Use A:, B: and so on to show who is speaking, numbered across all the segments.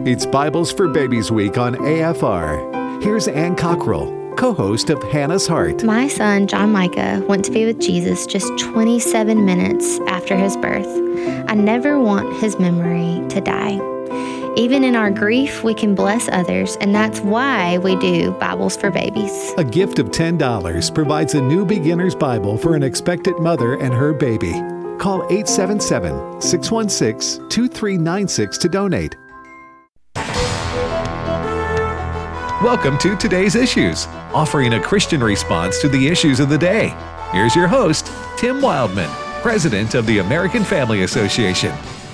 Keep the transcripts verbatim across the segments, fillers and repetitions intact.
A: It's Bibles for Babies Week on A F R. Here's Ann Cockrell, co-host of Hannah's Heart.
B: My son, John Micah, went to be with Jesus just twenty-seven minutes after his birth. I never want his memory to die. Even in our grief, we can bless others, and that's why we do Bibles for Babies.
A: A gift of ten dollars provides a new beginner's Bible for an expectant mother and her baby. Call eight seven seven, six one six, two three nine six to donate. Welcome to Today's Issues, offering a Christian response to the issues of the day. Here's your host, Tim Wildman, President of the American Family Association.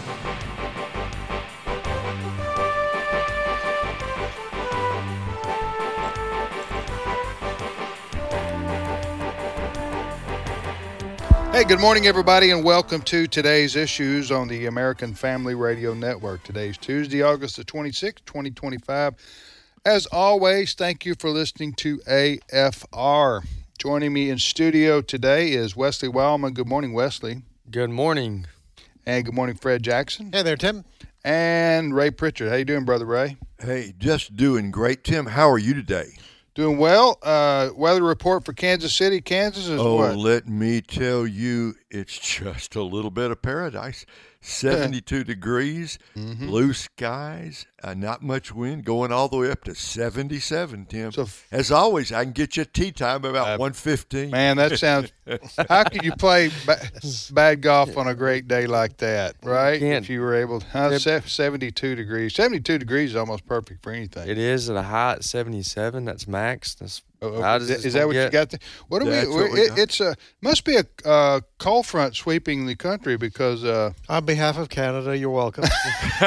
C: Hey, good morning, everybody, and welcome to Today's Issues on the American Family Radio Network. Today's Tuesday, August the twenty-sixth, twenty twenty-five. As always, thank you for listening to A F R. Joining me in studio today is Wesley Wildman. Good morning, Wesley.
D: Good morning.
C: And good morning, Fred Jackson.
E: Hey there, Tim.
C: And Ray Pritchard. How you doing, Brother Ray?
F: Hey, just doing great. Tim, how are you today?
C: Doing well. Uh, weather report for Kansas City, Kansas is
F: oh,
C: what?
F: Oh, let me tell you, it's just a little bit of paradise. seventy-two degrees, mm-hmm. Blue skies, uh, not much wind, going all the way up to seventy-seven, Tim. So, as always, I can get you a tea time about uh, one fifteen.
C: Man, that sounds – how can you play ba- bad golf on a great day like that, right? If you were able to uh, – seventy-two degrees. seventy-two degrees is almost perfect for anything.
D: It is at a high at seventy-seven. That's max. That's
C: Oh, okay. Is, is that what get? you got there? What do
F: That's
C: we?
F: What we
C: it, it's a must be a uh, cold front sweeping the country because. Uh,
E: On behalf of Canada, you're welcome.
D: Is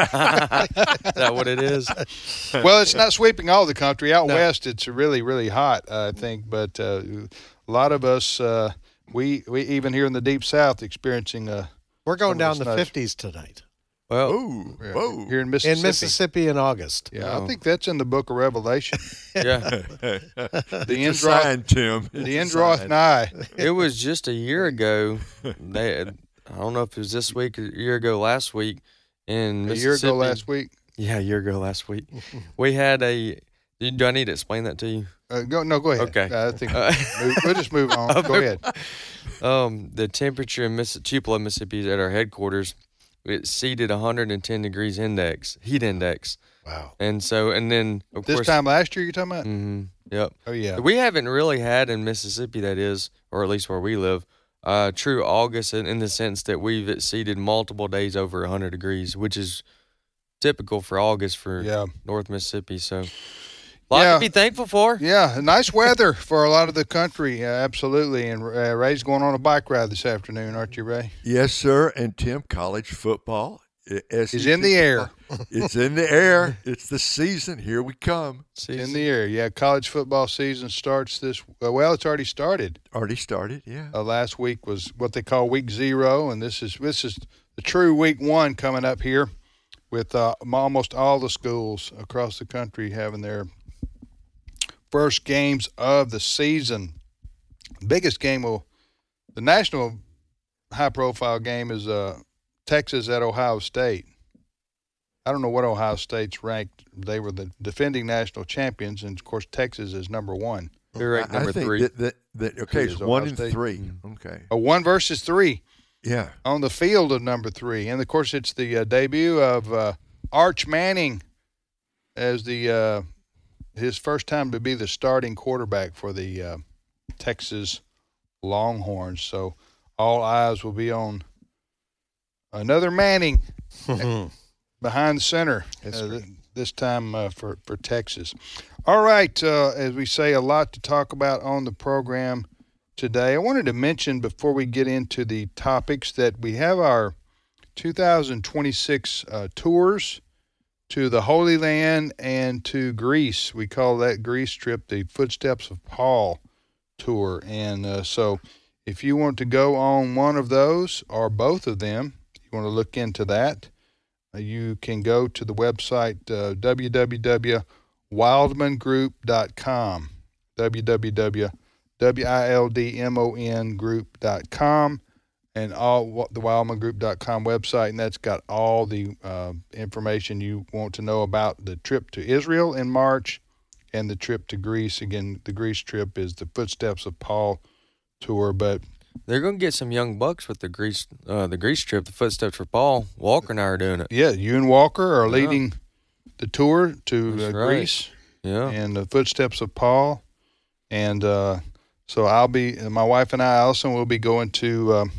D: that what it is?
C: Well, it's not sweeping all the country. Out no. west, it's really, really hot, I think. But uh, a lot of us, uh, we we even here in the deep south, experiencing a.
E: We're going down the nice. fifties tonight.
D: Well,
F: Ooh,
C: yeah,
F: whoa.
C: here in Mississippi.
E: In Mississippi in August.
C: Yeah, oh. I think that's in the Book of Revelation.
D: Yeah,
F: the end draweth, Tim.
C: The end draweth nigh.
D: It was just a year ago. They, had, I don't know if it was this week or a year ago, last week in Mississippi.
C: A year ago last week.
D: Yeah, a year ago last week. We had a. Do I need to explain that to you?
C: Uh, go no, go ahead.
D: Okay,
C: uh, I think uh, we'll, we'll just move on. Go ahead.
D: Um, the temperature in Miss- Tupelo, Mississippi, is at our headquarters. It exceeded one hundred ten degrees index, heat index.
C: Wow.
D: And so, and then, of
C: this
D: course.
C: This time last year you're talking about?
D: Mm-hmm. Yep.
C: Oh, yeah.
D: We haven't really had in Mississippi, that is, or at least where we live, uh, true August in, in the sense that we've exceeded multiple days over one hundred degrees, which is typical for August for
C: yeah.
D: North Mississippi. So, a lot
C: yeah.
D: to be thankful for.
C: Yeah, nice weather for a lot of the country, uh, absolutely. And uh, Ray's going on a bike ride this afternoon, aren't you, Ray?
F: Yes, sir. And Tim, college football
C: is in the air.
F: It's in the air. It's the season. Here we come.
C: Season. In the air. Yeah, college football season starts this. Uh, well, it's already started.
F: Already started. Yeah.
C: Uh, last week was what they call week zero, and this is this is the true week one coming up here, with uh, almost all the schools across the country having their first games of the season. The biggest game will, the national high-profile game is uh, Texas at Ohio State. I don't know what Ohio State's ranked. They were the defending national champions, and of course Texas is number one.
D: They're ranked number
F: I think
D: three.
F: That, that, that, okay, it's one and State. three. Mm-hmm. Okay.
C: A one versus three.
F: Yeah.
C: On the field of number three, and of course it's the uh, debut of uh, Arch Manning as the. Uh, his first time to be the starting quarterback for the uh, Texas Longhorns. So all eyes will be on another Manning behind the center uh, this time uh, for, for Texas. All right, uh, as we say, a lot to talk about on the program today. I wanted to mention before we get into the topics that we have our two thousand twenty-six uh, tours to the Holy Land and to Greece. We call that Greece trip the Footsteps of Paul tour. And uh, so if you want to go on one of those or both of them, you want to look into that, uh, you can go to the website uh, w w w dot wildman group dot com, w w w dot wildmon group dot com, and all the wildman group dot com website, and that's got all the uh, information you want to know about the trip to Israel in March and the trip to Greece. Again, the Greece trip is the Footsteps of Paul tour, but
D: they're going to get some young bucks with the Greece uh, the Greece trip, the Footsteps for Paul. Walker and I are doing it.
C: Yeah, you and Walker are
D: Yeah.
C: leading the tour to uh,
D: That's right.
C: Greece
D: Yeah.
C: and the Footsteps of Paul, and uh, so I'll be, my wife and I, Allison, will be going to um,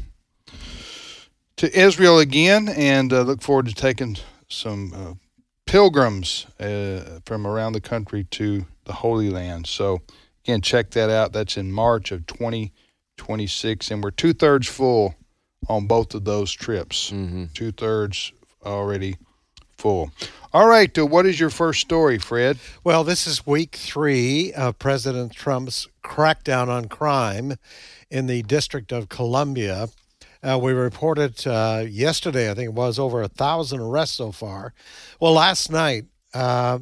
C: to Israel again, and uh, look forward to taking some uh, pilgrims uh, from around the country to the Holy Land. So again, check that out. That's in March of twenty twenty-six, and we're two thirds full on both of those trips.
D: Mm-hmm.
C: Two thirds already full. All right, uh, what is your first story, Fred?
E: Well, this is week three of President Trump's crackdown on crime in the District of Columbia. Uh, we reported uh, yesterday, I think it was, over a thousand arrests so far. Well, last night, uh,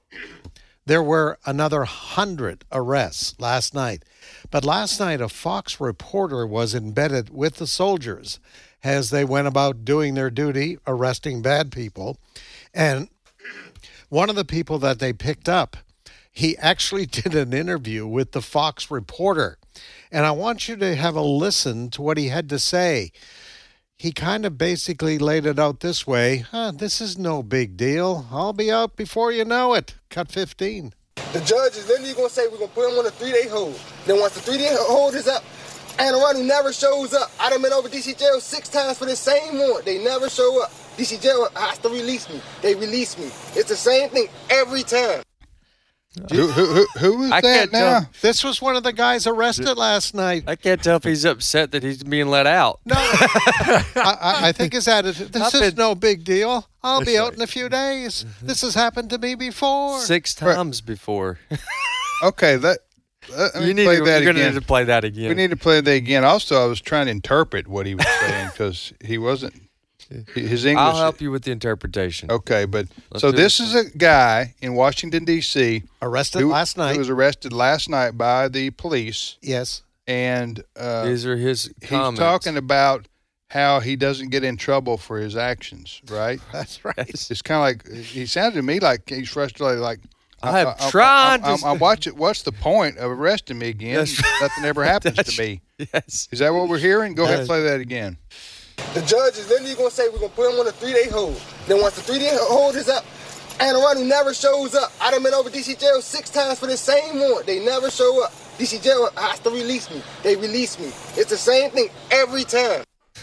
E: there were another hundred arrests last night. But last night, a Fox reporter was embedded with the soldiers as they went about doing their duty, arresting bad people. And one of the people that they picked up, he actually did an interview with the Fox reporter. And I want you to have a listen to what he had to say. He kind of basically laid it out this way. Huh, this is no big deal. I'll be out before you know it. Cut fifteen.
G: The judge is literally going to say we're going to put him on a three-day hold. Then once the three-day hold is up, Anne Arundel never shows up. I done been over D C jail six times for the same warrant. They never show up. D C jail has to release me. They release me. It's the same thing every time.
C: Who, who, who, who was
D: I
C: that
D: can't
C: now?
D: tell.
E: This was one of the guys arrested last night.
D: I can't tell if he's upset that he's being let out.
E: No, I, I, I think his attitude, this
D: I've
E: is
D: been-
E: no big deal. I'll be
F: That's
E: out
F: right.
E: in a few days. This has happened to me before.
D: Six times before.
C: Okay, that, let me
D: you need
C: play
D: to,
C: that
D: you're gonna
C: again.
D: need to play that again.
C: We need to play that again. Also, I was trying to interpret what he was saying because he wasn't, his English.
D: I'll help you with the interpretation.
C: Okay, but
D: Let's
C: so
D: do
C: this
D: this
C: is a guy in Washington, D C
E: Arrested
C: who,
E: last night.
C: who was arrested last night by the police,
E: yes.
C: and uh,
D: These are his
C: he's
D: comments.
C: talking about how he doesn't get in trouble for his actions, right?
E: That's right.
D: Yes.
C: It's kind of like, he sounded to me like he's frustrated, like,
D: I have
C: I, I,
D: tried
C: I, I,
D: to-
C: I watch it. What's the point of arresting me again?
D: That's right.
C: Nothing ever happens
D: That's-
C: to me.
D: Yes.
C: Is that what we're hearing? Go ahead,
D: Yes.
C: play that again.
G: The judge is literally going to say we're going to put him on a three-day hold. Then once the three-day hold is up, Anne Arundel never shows up. I done been over D C jail six times for the same warrant. They never show up. D C jail has to release me. They release me. It's the same thing every time.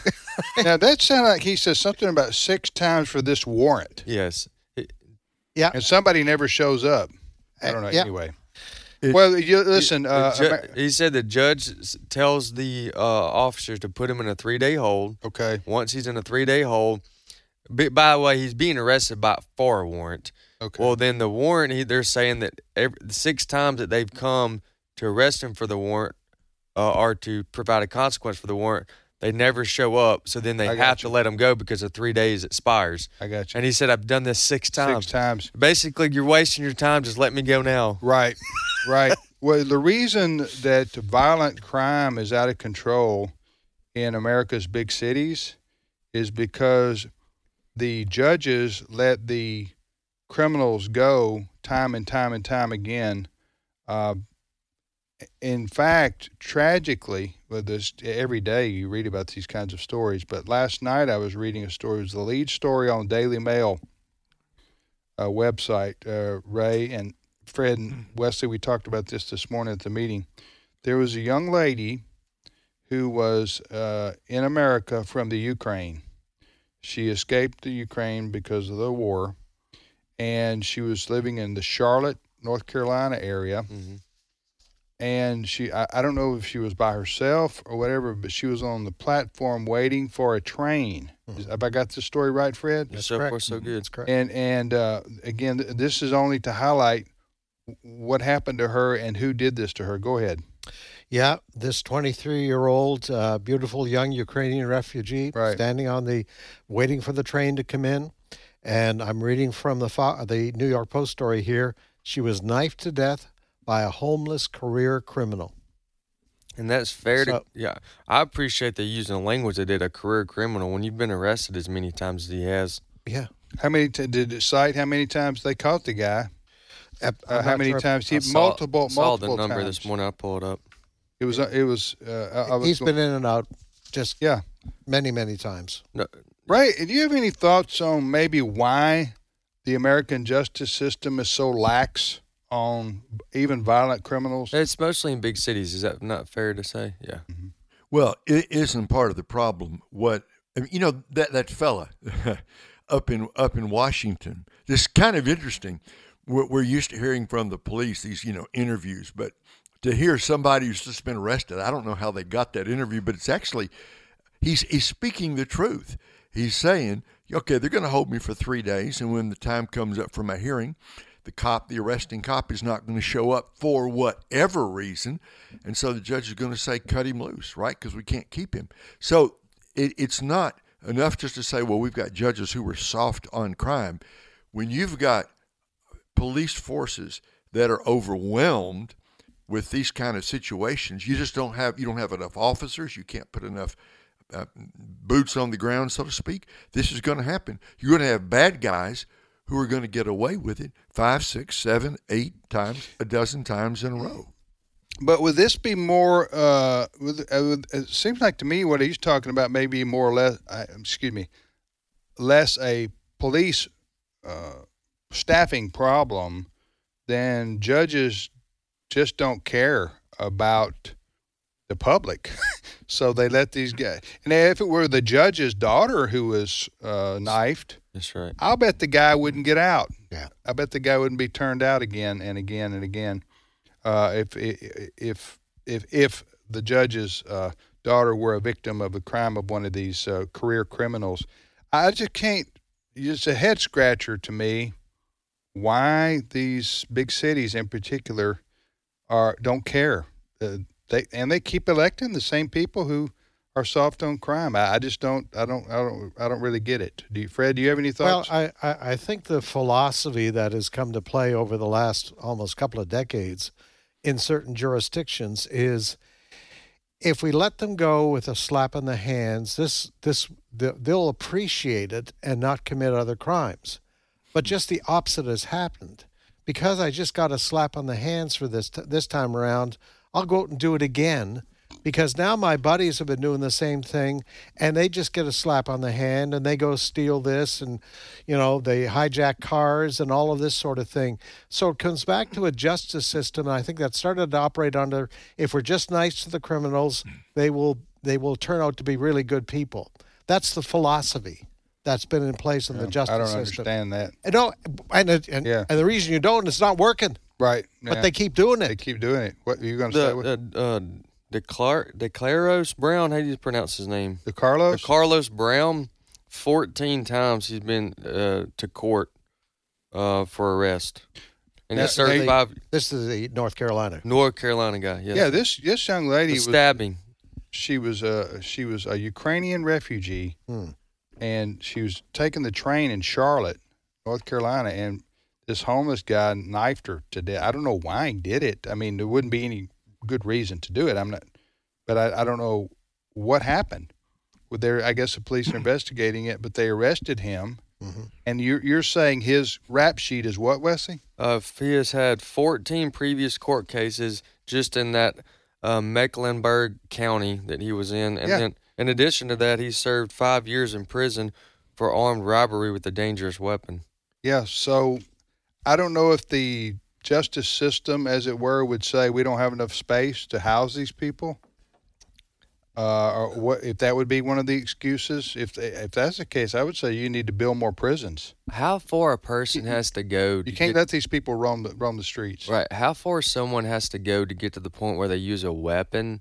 C: Now that sounded like he said something about six times for this warrant,
D: Yes. It-
E: Yeah.
C: and somebody never shows up. I don't know.
E: Yeah.
C: Anyway,
F: It-
C: well, you listen.
D: the
C: Uh,
D: ju-
C: Amer-
D: he said the judge s- tells the uh, officers to put him in a three-day hold.
C: okay,
D: Once he's in a three-day hold, b- by the way, he's being arrested by for a warrant.
C: okay.
D: Well, then the warrant, he, they're saying that every, the six times that they've come to arrest him for the warrant uh, or to provide a consequence for the warrant, they never show up. So then they
C: I got
D: have to
C: you.
D: let him go because of three days expires.
C: I got you.
D: And he said, I've done this six times.
C: Six times.
D: Basically, you're wasting your time. Just let me go now.
C: Right, right. Well, the reason that violent crime is out of control in America's big cities is because the judges let the criminals go time and time and time again. Uh, in fact, tragically, well, this every day you read about these kinds of stories. But last night I was reading a story. It was the lead story on Daily Mail uh, website. Uh, Ray and Fred and Wesley, we talked about this this morning at the meeting. There was a young lady who was uh, in America from the Ukraine. She escaped the Ukraine because of the war, and she was living in the Charlotte, North Carolina area.
D: Mm-hmm.
C: And she, I, I don't know if she was by herself or whatever, but she was on the platform waiting for a train. Is, have I got the story right, Fred?
E: That's
D: so far,
E: correct.
D: so good.
E: That's correct.
C: And and uh, again, th- this is only to highlight what happened to her and who did this to her. Go ahead.
E: Yeah, this twenty-three-year-old uh, beautiful young Ukrainian refugee
C: Right.
E: standing on the, waiting for the train to come in. And I'm reading from the Fo- the New York Post story here. She was knifed to death by a homeless career criminal.
D: And that's fair
E: So-
D: to, yeah. I appreciate they using the language they did, a career criminal, when you've been arrested as many times as he has.
E: Yeah.
C: How many t- did it cite? How many times they caught the guy?
E: I'm
C: Uh, how
E: not
C: many
E: sure-
C: times he
D: I saw-
C: multiple
D: I saw
C: multiple
D: the number
C: times.
D: this morning. I pulled it up.
C: It was uh, it was. Uh, I, I was
E: He's
C: go-
E: been in and out just
C: yeah.
E: many, many times.
D: No,
C: Ray, do you have any thoughts on maybe why the American justice system is so lax on even violent criminals?
D: it's mostly in big cities. Is that not fair to say? Yeah.
F: Well, it isn't part of the problem. What I mean, you know that that fella up in up in Washington. This is kind of interesting. We're, we're used to hearing from the police these you know interviews, but to hear somebody who's just been arrested, I don't know how they got that interview, but it's actually he's he's speaking the truth. He's saying, okay, they're going to hold me for three days, and when the time comes up for my hearing, the cop, the arresting cop, is not going to show up for whatever reason, and so the judge is going to say, cut him loose, right? Because we can't keep him. So it, it's not enough just to say, well, we've got judges who are soft on crime. When you've got police forces that are overwhelmed with these kind of situations, you just don't have you don't have enough officers. You can't put enough uh, boots on the ground, so to speak. This is going to happen. You're going to have bad guys who are going to get away with it five, six, seven, eight times, a dozen times in a row.
C: But would this be more? Uh, with, uh, with, it seems like to me what he's talking about may be more or less. Uh, excuse me, less a police uh, staffing problem than judges just don't care about the public, so they let these guys. And if it were the judge's daughter who was uh, knifed,
D: That's right.
C: I'll bet the guy wouldn't get out.
E: Yeah.
C: I bet the guy wouldn't be turned out again and again and again. Uh, if if if if the judge's uh, daughter were a victim of a crime of one of these uh, career criminals, I just can't. It's a head scratcher to me why these big cities in particular are don't care. Uh, they and they keep electing the same people who are soft on crime. I, I just don't. I don't. I don't. I don't really get it. Do you, Fred? Do you have any
E: Well,
C: thoughts?
E: I, I, I think the philosophy that has come to play over the last almost couple of decades in certain jurisdictions is if we let them go with a slap in the hands, this this they'll appreciate it and not commit other crimes. But just the opposite has happened. Because I just got a slap on the hands for this this time around, I'll go out and do it again. Because now my buddies have been doing the same thing, and they just get a slap on the hand, and they go steal this, and, you know, they hijack cars and all of this sort of thing. So it comes back to a justice system, and I think that started to operate under, if we're just nice to the criminals, they will they will turn out to be really good people. That's the philosophy that's been in place in the justice
C: I don't
E: system.
C: understand that.
E: And no, and, it- and,
C: Yeah.
E: and the reason you don't, it's not working,
C: Right.
E: but
C: yeah.
E: they keep doing
C: they
E: it.
C: keep doing it. What are you going to say? What,
D: The, uh, uh, Declar- Declaros Brown, how do you pronounce his name?
C: the Carlos?
D: Carlos Brown, fourteen times he's been uh, to court uh, for arrest. And
C: Now,
D: he served
C: they-
D: five.
E: This is the North Carolina.
D: North Carolina guy, yes.
C: yeah. This this young lady
D: The
C: was
D: stabbing.
C: she was a she was a Ukrainian refugee,
E: Hmm.
C: and she was taking the train in Charlotte, North Carolina, and this homeless guy knifed her to death. I don't know why he did it. I mean, there wouldn't be any good reason to do it. I'm not, but I, I don't know what happened. Well, there, I guess the police are investigating it, but they arrested him.
E: Mm-hmm.
C: And you're you're saying his rap sheet is what, Wesley?
D: Uh, he has had fourteen previous court cases just in that uh, Mecklenburg County that he was in. And
C: Yeah.
D: then, in addition to that, he served five years in prison for armed robbery with a dangerous weapon.
C: Yeah. So I don't know if the justice system, as it were, would say we don't have enough space to house these people. Uh, or what if that would be one of the excuses? If they, if that's the case, I would say you need to build more prisons.
D: How far a person has to go? To
C: You can't
D: get,
C: let these people roam the roam the streets.
D: right. How far someone has to go to get to the point where they use a weapon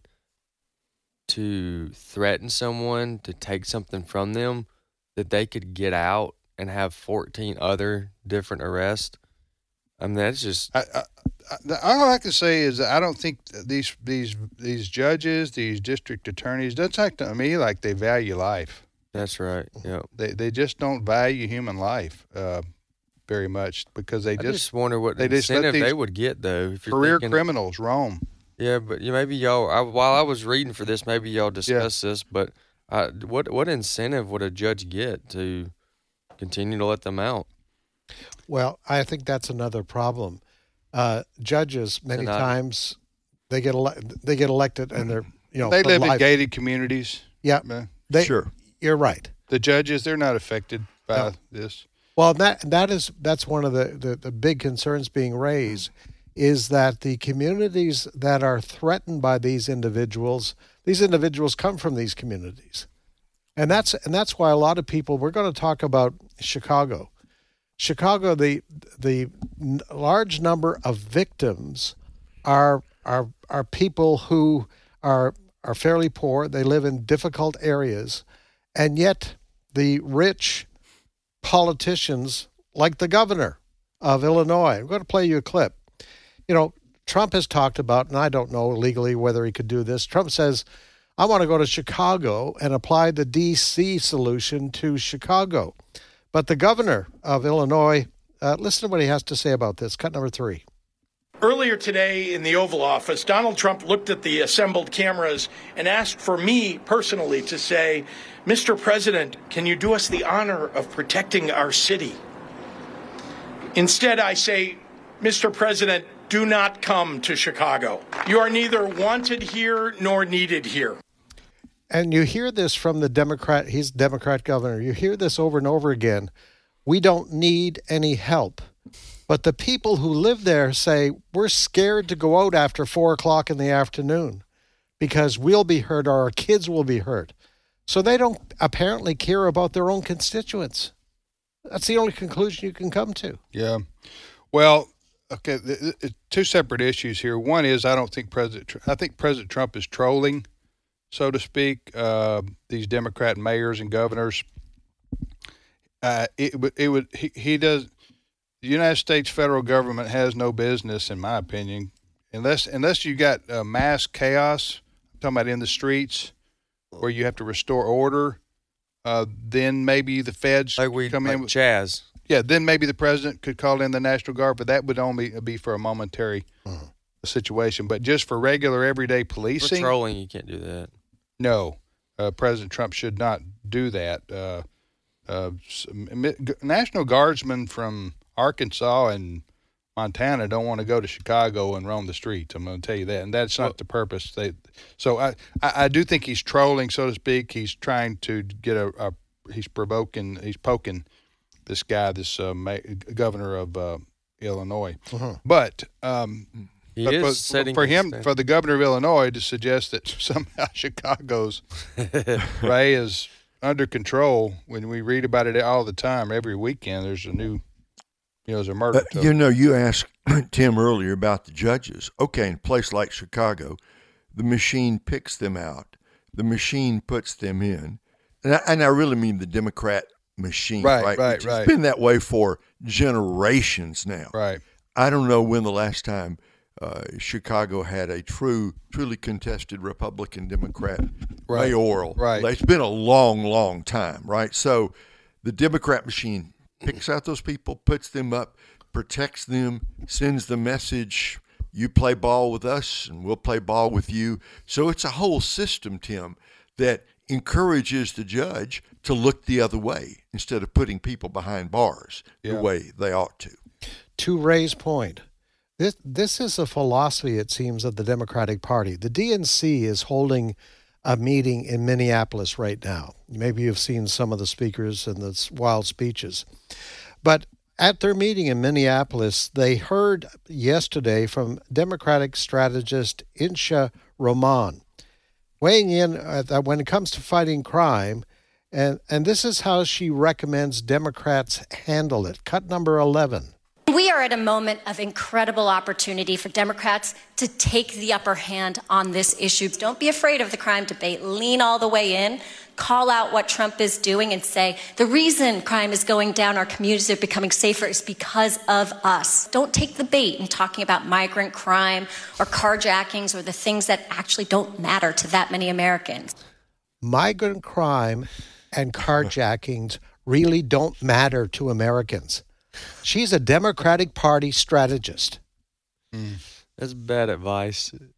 D: to threaten someone to take something from them that they could get out and have fourteen other different arrests? I mean, that's just
C: I, I, I, all I can say is that I don't think these these these judges, these district attorneys, doesn't act to me like they value life.
D: that's right. Yeah.
C: They they just don't value human life uh, very much because they
D: I
C: just,
D: just wonder what
C: they just let
D: incentive
C: these
D: they would get though. If you're
C: career
D: thinking,
C: criminals roam.
D: Yeah, but you maybe y'all. I, while I was reading for this, maybe y'all discuss this. But uh, what what incentive would a judge get to continue to let them out?
E: Well, I think that's another problem. Uh, judges many
D: Tonight.
E: times they get ele- they get elected and they're you know
C: They
E: for
C: live in
E: life.
C: gated communities.
E: Yeah,
C: Uh,
E: they,
F: Sure.
E: You're right.
C: The judges, they're not affected by
E: No.
C: this.
E: Well, that that is that's one of the, the, the big concerns being raised is that the communities that are threatened by these individuals, these individuals come from these communities. And that's and that's why a lot of people, we're going to talk about Chicago. Chicago, the the n- large number of victims are are are people who are are fairly poor. They live in difficult areas, and yet the rich politicians, like the governor of Illinois, I'm going to play you a clip. You know, Trump has talked about, and I don't know legally whether he could do this. Trump says, "I want to go to Chicago and apply the D C solution to Chicago." But the governor of Illinois, uh, listen to what he has to say about this. Cut number three.
H: Earlier today in the Oval Office, Donald Trump looked at the assembled cameras and asked for me personally to say, "Mister President, can you do us the honor of protecting our city?" Instead, I say, "Mister President, do not come to Chicago. You are neither wanted here nor needed here."
E: And you hear this from the Democrat, he's Democrat governor. You hear this over and over again. We don't need any help. But the people who live there say, we're scared to go out after four o'clock in the afternoon because we'll be hurt or our kids will be hurt. So they don't apparently care about their own constituents. That's the only conclusion you can come to.
C: Yeah. Well, okay, th- th- two separate issues here. One is I don't think President Tr- I think President Trump is trolling, so to speak, uh, these Democrat mayors and governors. Uh, it would it would he, he does. The United States federal government has no business, in my opinion, unless unless you got uh, mass chaos. I'm talking about in the streets where you have to restore order. Uh, then maybe the feds
D: Like we
C: come
D: like
C: in. With,
D: Chaz.
C: yeah, then maybe the president could call in the National Guard, but that would only be for a momentary
E: Mhm.
C: situation. But just for regular, everyday policing,
D: Patrolling, you can't do that.
C: no. Uh, President Trump should not do that. Uh, uh, s- mi- g- National Guardsmen from Arkansas and Montana don't want to go to Chicago and roam the streets. I'm going to tell you that, and that's not
D: Well-
C: the purpose. They, so I, I, I do think he's trolling, so to speak. He's trying to get a, a he's provoking, he's poking this guy, this uh, ma- governor of uh, Illinois.
E: Uh-huh.
C: But um,
D: He
C: but
D: is
C: for,
D: setting
C: for
D: his
C: him,
D: stand-
C: for the governor of Illinois to suggest that somehow Chicago's Ray is under control when we read about it all the time. Every weekend, there's a new, you know, there's a murder.
F: Uh, you know, you asked Tim earlier about the judges. Okay, in a place like Chicago, the machine picks them out. The machine puts them in. And I, and I really mean the Democrat machine,
C: Right,
F: right?
C: right,
F: Which
C: right.
F: It's been that way for generations now.
C: right.
F: I don't know when the last time uh, Chicago had a true, truly contested Republican Democrat
C: Right,
F: mayoral.
C: right.
F: It's been a long, long time, right? So the Democrat machine picks out those people, puts them up, protects them, sends the message, you play ball with us and we'll play ball with you. So it's a whole system, Tim, that encourages the judge to look the other way instead of putting people behind bars
C: Yeah.
F: the way they ought to.
E: To Ray's point, this this is a philosophy, it seems, of the Democratic Party. The D N C is holding a meeting in Minneapolis right now. Maybe you've seen some of the speakers and the s- wild speeches. But at their meeting in Minneapolis, they heard yesterday from Democratic strategist Insha Roman weighing in uh, that when it comes to fighting crime, and, and this is how she recommends Democrats handle it. Cut number eleven.
I: We are at a moment of incredible opportunity for Democrats to take the upper hand on this issue. Don't be afraid of the crime debate. Lean all the way in. Call out what Trump is doing and say, the reason crime is going down, our communities are becoming safer, is because of us. Don't take the bait in talking about migrant crime or carjackings or the things that actually don't matter to that many Americans.
E: Migrant crime and carjackings really don't matter to Americans. She's a Democratic Party strategist.
D: That's bad advice.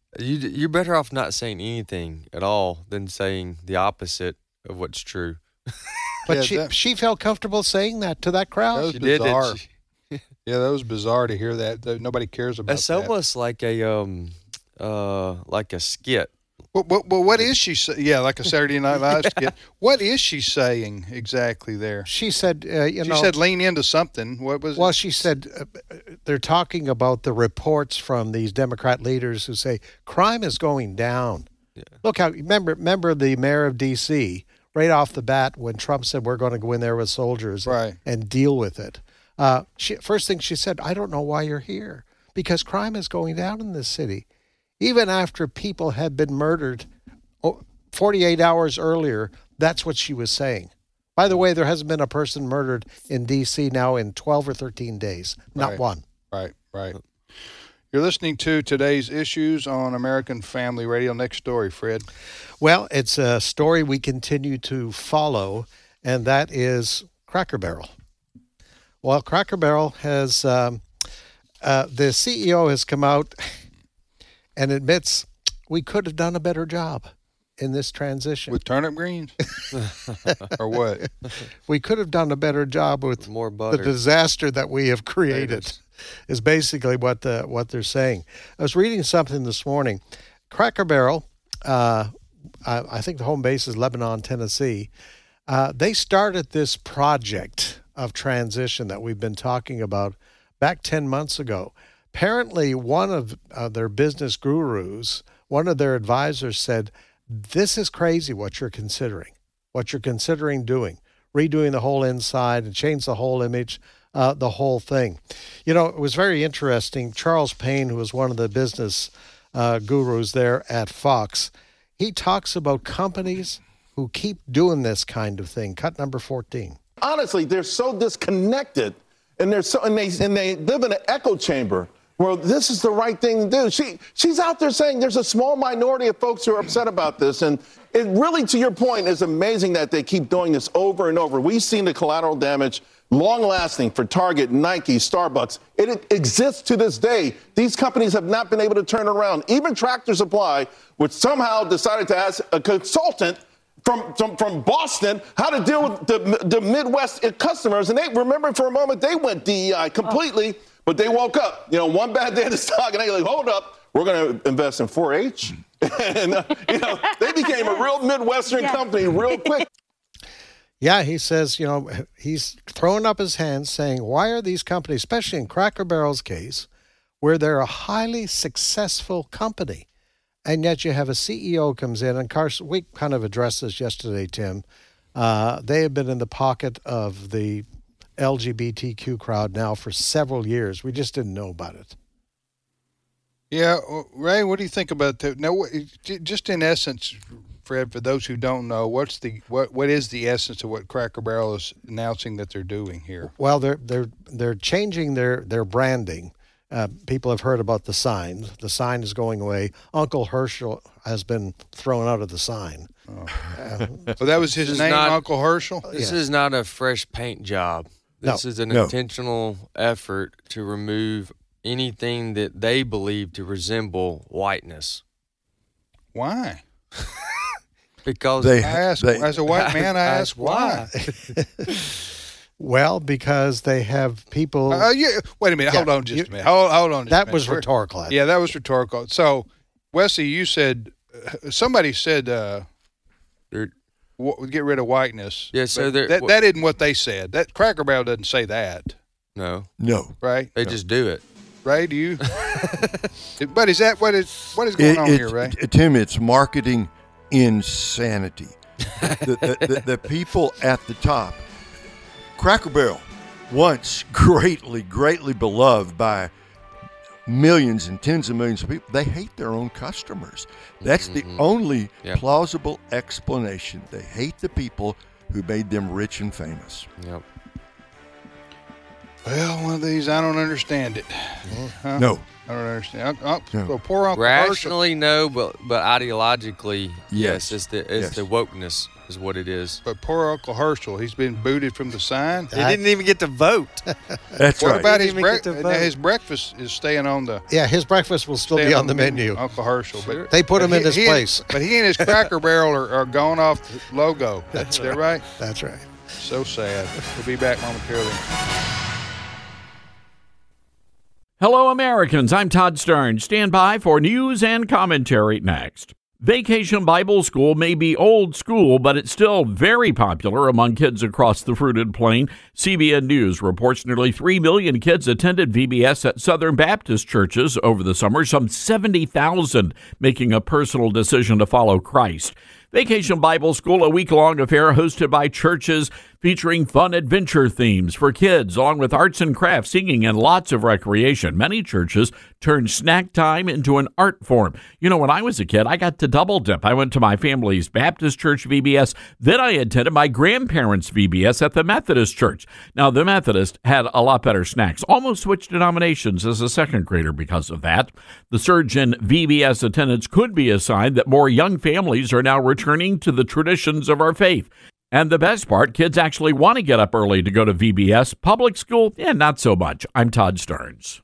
D: You you're better off not saying anything at all than saying the opposite of what's true.
E: But
C: Yeah,
E: she
C: that-
E: she felt comfortable saying that to that
C: That
E: crowd.
C: was
D: She did, didn't
C: bizarre.
D: she?
C: Yeah, that was bizarre to hear that. That Nobody cares about
D: It's
C: that.
D: almost like a um uh like a skit.
C: Well, well, well, what is she say? Yeah, like a Saturday Night Live skit. What is she saying exactly there?
E: She said, uh, you
C: She
E: know,
C: said lean into something. What was
E: well,
C: it?
E: she said uh, they're talking about the reports from these Democrat leaders who say crime is going down.
D: Yeah.
E: Look how remember remember the mayor of D C right off the bat when Trump said we're going to go in there with soldiers
C: Right.
E: and deal with it. Uh, she, first thing she said, I don't know why you're here because crime is going down in this city, even after people had been murdered oh, forty-eight hours earlier. That's what she was saying. By the way, there hasn't been a person murdered in D C now in twelve or thirteen days. Not
C: Right.
E: one.
C: Right, right. You're listening to Today's Issues on American Family Radio. Next story, Fred.
E: Well, it's a story we continue to follow, and that is Cracker Barrel. Well, Cracker Barrel has, um, uh, the C E O has come out and admits we could have done a better job in this transition.
C: With turnip greens? Or what?
E: We could have done a better job with
D: More
E: the
D: butter.
E: disaster that we have created, is basically what the, what they're saying. I was reading something this morning. Cracker Barrel, uh, I, I think the home base is Lebanon, Tennessee. Uh, they started this project of transition that we've been talking about back ten months ago. Apparently, one of uh, their business gurus, one of their advisors said, this is crazy what you're considering, what you're considering doing, redoing the whole inside and change the whole image, uh, the whole thing. You know, it was very interesting. Charles Payne, who was one of the business uh, gurus there at Fox, he talks about companies who keep doing this kind of thing. Cut number fourteen.
J: Honestly, they're so disconnected, and they're so and they and they live in an echo chamber. Well, this is the right thing to do. She she's out there saying there's a small minority of folks who are upset about this, and it really, to your point, is amazing that they keep doing this over and over. We've seen the collateral damage, long-lasting for Target, Nike, Starbucks. It, it exists to this day. These companies have not been able to turn around. Even Tractor Supply, which somehow decided to ask a consultant From, from from Boston, how to deal with the the Midwest customers, and they remember for a moment they went D E I completely, but they woke up. You know, one bad day of the stock, and they like, hold up, we're going to invest in four H, and uh, you know, they became a real Midwestern
K: Yeah.
J: company real quick.
E: Yeah, he says, you know, he's throwing up his hands saying, why are these companies, especially in Cracker Barrel's case, where they're a highly successful company, and yet you have a C E O comes in, and Carson, we kind of addressed this yesterday, Tim. Uh, they have been in the pocket of the L G B T Q crowd now for several years. We just didn't know about it.
C: Yeah, well, Ray, what do you think about that? Now, what- j- just in essence, Fred, for those who don't know, what's the what what is the essence of what Cracker Barrel is announcing that they're doing here?
E: Well, they're they're they're changing their their branding. Uh, people have heard about the sign. The sign is going away. Uncle Herschel has been thrown out of the sign.
C: Oh, well, that was his
D: This is
C: name,
D: not-
C: Uncle Herschel.
D: This
E: Yeah.
D: is not a fresh paint job.
E: No.
D: This is an
F: No.
D: intentional effort to remove anything that they believe to resemble whiteness.
C: Why?
D: Because
F: They,
C: I ask,
F: they,
C: as a white man, I ask why.
E: Well, because they have people.
C: Uh, yeah, wait a minute.
E: Yeah,
C: Hold on just
E: you-
C: a minute. Hold, hold on. Just a
E: that
C: minute.
E: was
C: We're-
E: rhetorical. I
C: Yeah, that was rhetorical. So, Wesley, you said uh, somebody said uh,
D: They're-
C: w- get rid of whiteness.
D: Yeah, so
C: But
D: they're-
C: that that isn't what they said. That Cracker Barrel doesn't say that,
D: no,
F: no.
C: right?
D: they just do it.
C: Ray, do you? But is that what is what is going
F: It-
C: on
F: it-
C: here, Ray?
F: it- Tim, it's marketing insanity. the, the, the, the people at the top, Cracker Barrel, once greatly, greatly beloved by millions and tens of millions of people, they hate their own customers. That's the only
D: Yeah.
F: plausible explanation. They hate the people who made them rich and famous.
D: Yep.
C: Well, one of these, I don't understand it. Huh?
F: No.
C: I don't understand. Uh, uh,
F: No.
C: so poor Uncle Herschel.
D: Rationally, no, but but ideologically,
F: Yes.
D: yes. It's the it's
F: Yes.
D: the wokeness is what it is.
C: But poor Uncle Herschel, he's been booted from the sign.
D: He didn't even get to vote.
F: That's
C: What
F: right.
C: about his
D: Didn't even
C: breakfast?
D: get to vote.
C: His breakfast is staying on the
E: Yeah, his breakfast will still
C: staying
E: be on the menu.
C: Uncle Herschel, but
E: They put
C: but
E: him in
C: he-
E: his
C: he
E: place.
C: And, but he and his Cracker Barrel are, are going off the logo. That's that right.
E: That's right.
C: So sad. We'll be back momentarily.
K: Hello, Americans. I'm Todd Stern. Stand by for news and commentary next. Vacation Bible School may be old school, but it's still very popular among kids across the fruited plain. C B N News reports nearly three million kids attended V B S at Southern Baptist churches over the summer, some seventy thousand making a personal decision to follow Christ. Vacation Bible School, a week-long affair hosted by churches featuring fun adventure themes for kids, along with arts and crafts, singing, and lots of recreation. Many churches turned snack time into an art form. You know, when I was a kid, I got to double dip. I went to my family's Baptist church V B S. Then I attended my grandparents' V B S at the Methodist church. Now, the Methodist had a lot better snacks. Almost switched denominations as a second grader because of that. The surge in V B S attendance could be a sign that more young families are now returning to the traditions of our faith. And the best part, kids actually want to get up early to go to V B S. Public school, yeah, not so much. I'm Todd Stearns.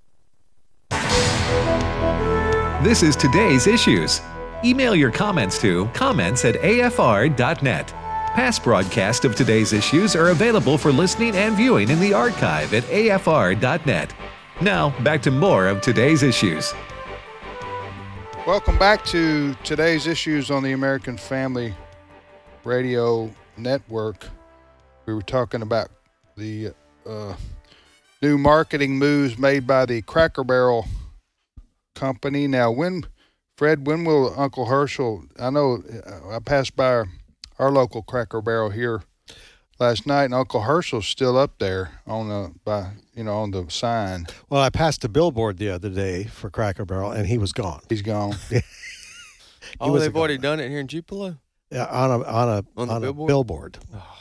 A: This is Today's Issues. Email your comments to comments at a f r dot net. Past broadcasts of Today's Issues are available for listening and viewing in the archive at a f r dot net. Now, back to more of Today's Issues.
C: Welcome back to Today's Issues on the American Family Radio Network. We were talking about the uh, new marketing moves made by the Cracker Barrel company. Now, when, Fred, when will Uncle Herschel, I know I passed by our, our local Cracker Barrel here last night, and Uncle Herschel's still up there on the, by, you know, on the sign.
E: Well, I passed a billboard the other day for Cracker Barrel, and he was gone.
C: He's gone.
D: Oh,
E: was a
D: they've already
E: goner.
D: done it here in Tupelo?
E: Yeah, on a on a
D: On the
E: a
D: billboard?
E: billboard.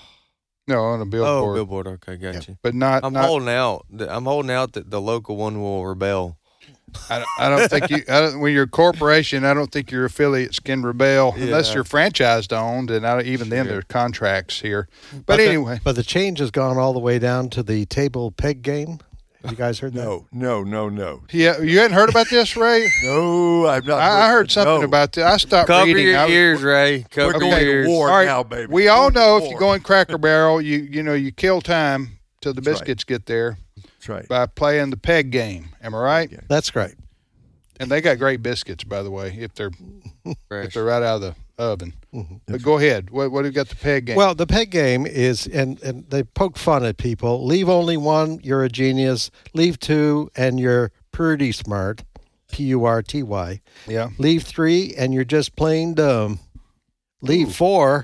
C: No, on a billboard.
D: Oh, billboard. Okay, got
E: Yeah.
D: you.
C: But not,
D: I'm
C: not
D: holding out. I'm holding out that the local one will rebel.
C: I don't, I don't think you. I don't, when you're a corporation, I don't think your affiliates can rebel unless
D: Yeah.
C: you're franchised owned, and I don't, even then
D: Sure.
C: there's contracts here. But,
E: But the-
C: anyway,
E: But the change has gone all the way down to the table peg game. Have you guys heard that?
F: No, no, no, no.
C: yeah, you hadn't heard about this, Ray?
F: No, I've not.
C: I, I heard something
F: no.
C: about this. I stopped
D: Cover
C: reading.
D: your
C: I was-
D: ears, Ray.
F: We're
D: Cover
F: going
D: your
F: to
D: ears.
F: war
C: All right,
F: now, baby.
C: We all
F: We're
C: know
F: to
C: if you
F: war.
C: go in Cracker Barrel, you you know you kill time till the
F: That's right.
C: biscuits get there
F: That's right.
C: by playing the peg game. Am I right?
F: Yeah.
E: That's great.
C: And they got great biscuits, by the way, if they're if
D: Fresh.
C: they're right out of the oven.
E: Mm-hmm.
C: But go ahead. What what do you got the peg game?
E: Well, the peg game is, and, and they poke fun at people. Leave only one, you're a genius. Leave two, and you're pretty smart. P U R T Y.
C: yeah.
E: Leave three, and you're just plain dumb. Leave four,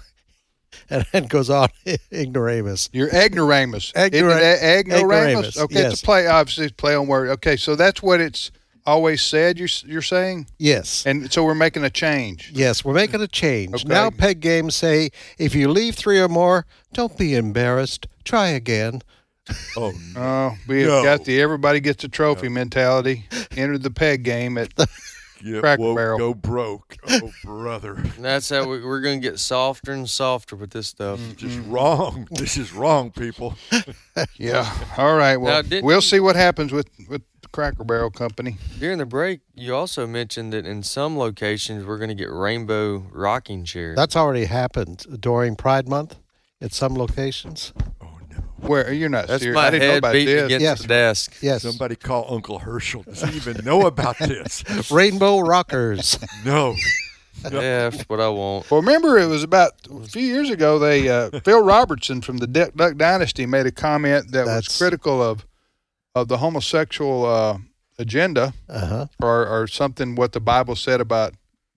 E: and then goes on ignoramus.
C: You're ignoramus.
E: Ignora-
C: Isn't it ignoramus?
E: ignoramus,
C: Okay,
E: yes.
C: it's a play. Obviously, it's play on word. Okay, so that's what it's always said. You you're saying,
E: Yes.
C: and so we're making a change.
E: Yes, we're making a change.
C: Okay.
E: Now peg games say, if you leave three or more, don't be embarrassed. Try again.
F: Oh, no.
C: Uh, we've
F: No.
C: got the everybody gets a trophy mentality. Entered the peg game at
F: Yeah,
C: Cracker
F: won't
C: Barrel.
F: go broke. Oh, brother.
D: That's how we, we're going to get softer and softer with this stuff.
F: Just wrong. This is wrong, people.
C: yeah. All right. Well,
D: Now, didn't
C: we'll
D: you-
C: see what happens with with the Cracker Barrel company.
D: During the break, you also mentioned that in some locations we're going to get rainbow rocking chairs.
E: That's already happened during Pride Month at some locations.
C: Where you're not
D: That's
C: serious?
D: my
C: I didn't know
D: head
C: about
D: beating
C: this.
D: against
E: Yes.
D: the desk.
E: Yes.
F: Somebody call Uncle Herschel. Does he even know about this?
E: Rainbow rockers.
F: No.
D: Yeah, that's what I want.
C: Well, remember it was about a few years ago. They uh, Phil Robertson from the Duck, Duck Dynasty made a comment that was
E: That's-
C: critical of of the homosexual uh, agenda,
E: Uh-huh.
C: or or something what the Bible said about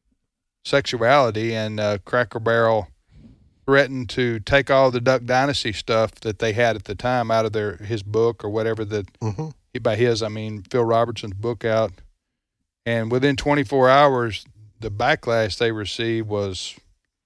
C: sexuality, and uh, Cracker Barrel threatened to take all the Duck Dynasty stuff that they had at the time out of their his book or whatever that
E: Mhm.
C: by his I mean Phil Robertson's book out, and within twenty-four hours the backlash they received was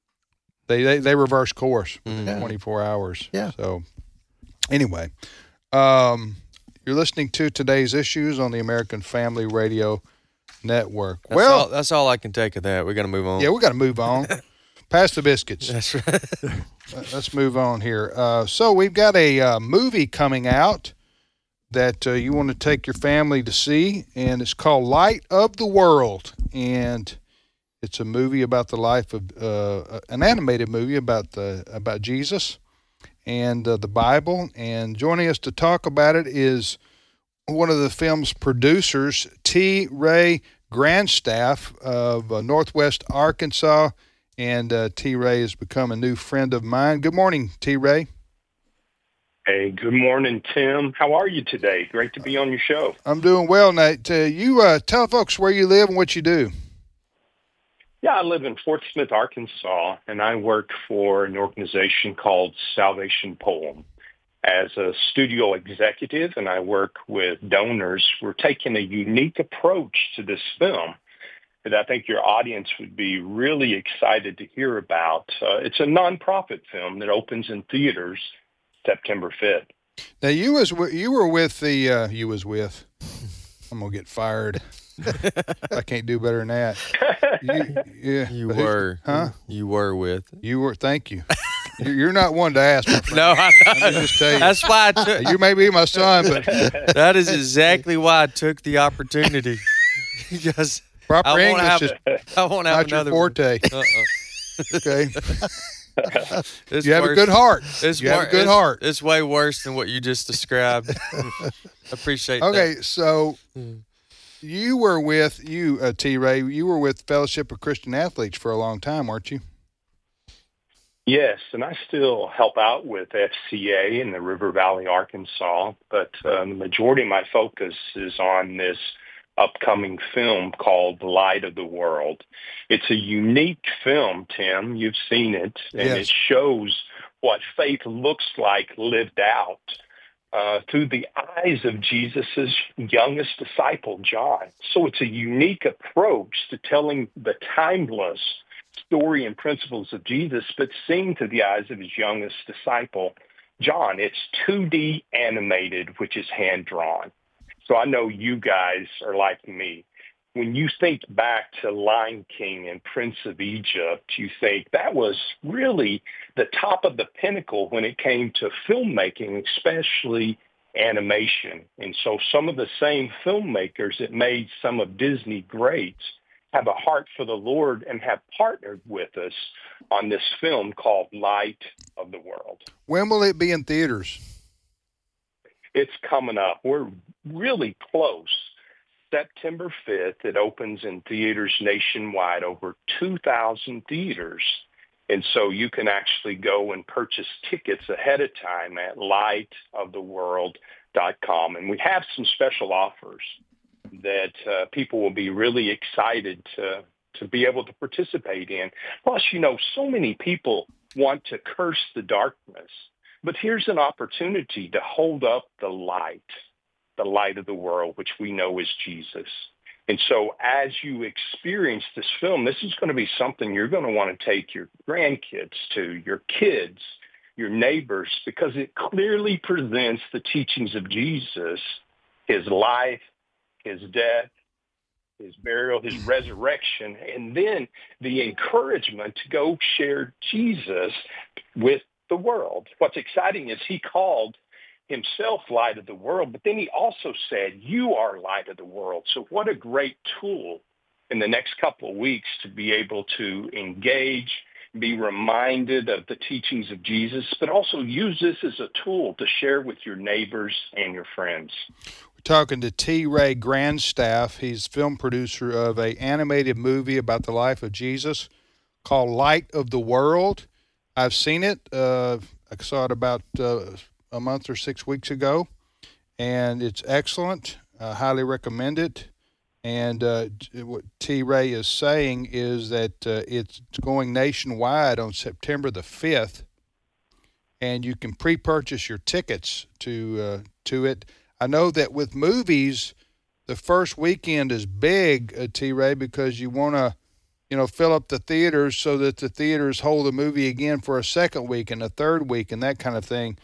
C: they they, they reversed course within
D: Mhm.
C: twenty-four hours.
E: Yeah.
C: So anyway, Um, you're listening to Today's Issues on the American Family Radio Network.
D: That's
C: well,
D: all, that's all I can take of that. We got to move on.
C: Yeah, we got to move on. Pass the biscuits.
D: That's right.
C: Let's move on here. Uh, so we've got a uh, movie coming out that uh, you want to take your family to see, and it's called Light of the World. And it's a movie about the life of uh, an animated movie about the about Jesus and uh, the Bible. And joining us to talk about it is one of the film's producers, T. Ray Grandstaff of uh, Northwest Arkansas. And uh, T. Ray has become a new friend of mine. Good morning, T. Ray.
L: Hey, good morning, Tim. How are you today? Great to be on your show.
C: I'm doing well, Nate. Uh, you uh, tell folks where you live and what you do.
L: Yeah, I live in Fort Smith, Arkansas, and I work for an organization called Salvation Poem as a studio executive, and I work with donors. We're taking a unique approach to this film that I think your audience would be really excited to hear about. Uh, it's a nonprofit film that opens in theaters September fifth.
C: Now, you was you were with the uh, you was with. I'm gonna get fired. I can't do better than that. You, yeah,
D: You were,
C: huh?
D: You were with.
C: You were. Thank you. You're not one to ask. My friend.
D: No, I'm not.
C: Let me just tell you.
D: That's why I took.
C: You may be my son, but
D: that is exactly why I took the opportunity. Because
C: proper
D: I won't
C: English
D: have,
C: is
D: I won't have
C: not your
D: another
C: forte.
D: Uh-uh.
C: Okay.
D: It's
C: You have a
D: worse.
C: good heart.
D: It's
C: You have
D: wor-
C: a good
D: it's,
C: heart.
D: It's way worse than what you just described. Appreciate that.
C: Okay, so you were with you, uh, T. Ray. You were with Fellowship of Christian Athletes for a long time, weren't you?
L: Yes, and I still help out with F C A in the River Valley, Arkansas, but uh, the majority of my focus is on this upcoming film called Light of the World. It's a unique film, Tim. You've seen it, and
C: Yes.
L: it shows what faith looks like lived out uh, through the eyes of Jesus's youngest disciple, John. So it's a unique approach to telling the timeless story and principles of Jesus, but seen through the eyes of his youngest disciple, John. It's two D animated, which is hand-drawn. So I know you guys are like me. When you think back to Lion King and Prince of Egypt, you think that was really the top of the pinnacle when it came to filmmaking, especially animation. And so some of the same filmmakers that made some of Disney great have a heart for the Lord and have partnered with us on this film called Light of the World.
C: When will it be in theaters?
L: It's coming up. We're really close. September fifth, it opens in theaters nationwide, over two thousand theaters. And so you can actually go and purchase tickets ahead of time at light of the world dot com. And we have some special offers that uh, people will be really excited to, to be able to participate in. Plus, you know, so many people want to curse the darkness. But here's an opportunity to hold up the light, the light of the world, which we know is Jesus. And so as you experience this film, this is going to be something you're going to want to take your grandkids to, your kids, your neighbors, because it clearly presents the teachings of Jesus, his life, his death, his burial, his resurrection, and then the encouragement to go share Jesus with the world. What's exciting is he called himself light of the world, but then he also said, you are light of the world. So what a great tool in the next couple of weeks to be able to engage, be reminded of the teachings of Jesus, but also use this as a tool to share with your neighbors and your friends.
C: We're talking to T. Ray Grandstaff. He's film producer of an animated movie about the life of Jesus called Light of the World. I've seen it. Uh, I saw it about uh, a month or six weeks ago, and it's excellent. I highly recommend it. And uh, what T. Ray is saying is that uh, it's going nationwide on September the fifth, and you can pre-purchase your tickets to uh, to it. I know that with movies, the first weekend is big, uh, T. Ray, because you want to, you know, fill up the theaters so that the theaters hold the movie again for a second week and a third week and that kind of thing.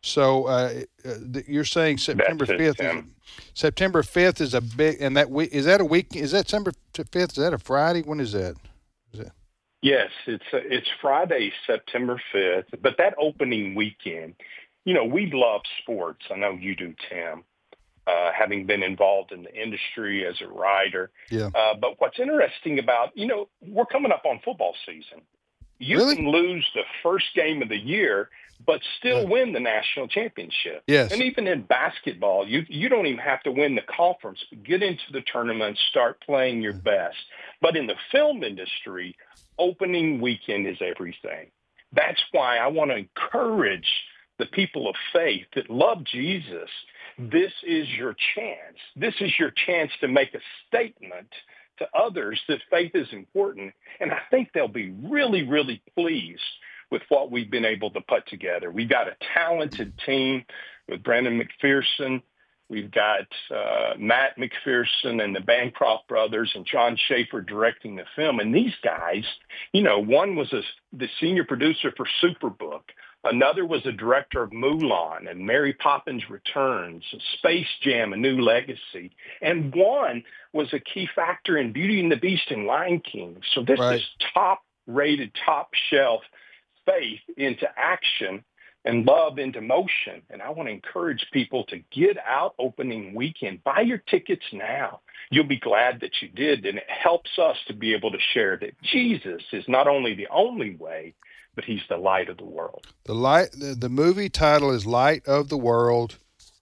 C: So uh, you're saying September fifth is September fifth is a big, and that week, is that a week? Is that September fifth? Is that a Friday? When is that? Is that?
L: Yes, it's a, it's Friday, September fifth. But that opening weekend, you know, we love sports. I know you do, Tim. Uh, having been involved in the industry as a writer.
C: Yeah.
L: Uh, but what's interesting about, you know, we're coming up on football season. You
C: really?
L: can lose the first game of the year, but still win the national championship.
C: Yes.
L: And even in basketball, you you don't even have to win the conference, but get into the tournament, start playing your best. But in the film industry, opening weekend is everything. That's why I want to encourage the people of faith that love Jesus. This is your chance. This is your chance to make a statement to others that faith is important. And I think they'll be really, really pleased with what we've been able to put together. We've got a talented team with Brandon McPherson. We've got uh, Matt McPherson and the Bancroft brothers and John Schaefer directing the film. And these guys, you know, one was a, the senior producer for Superbook. Another was a director of Mulan and Mary Poppins Returns, Space Jam, A New Legacy. And one was a key factor in Beauty and the Beast and Lion King. So this
C: right.
L: is top-rated, top-shelf faith into action and love into motion. And I want to encourage people to get out opening weekend. Buy your tickets now. You'll be glad that you did. And it helps us to be able to share that Jesus is not only the only way, but he's the light of the world.
C: The light. The, the movie title is Light of the World,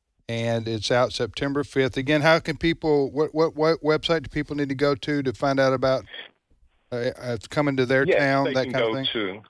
C: and it's out September fifth. Again, how can people, what what, what website do people need to go to to find out about uh, uh, coming to their
L: yes,
C: town,
L: they
C: that
L: can
C: kind
L: go
C: of thing?
L: to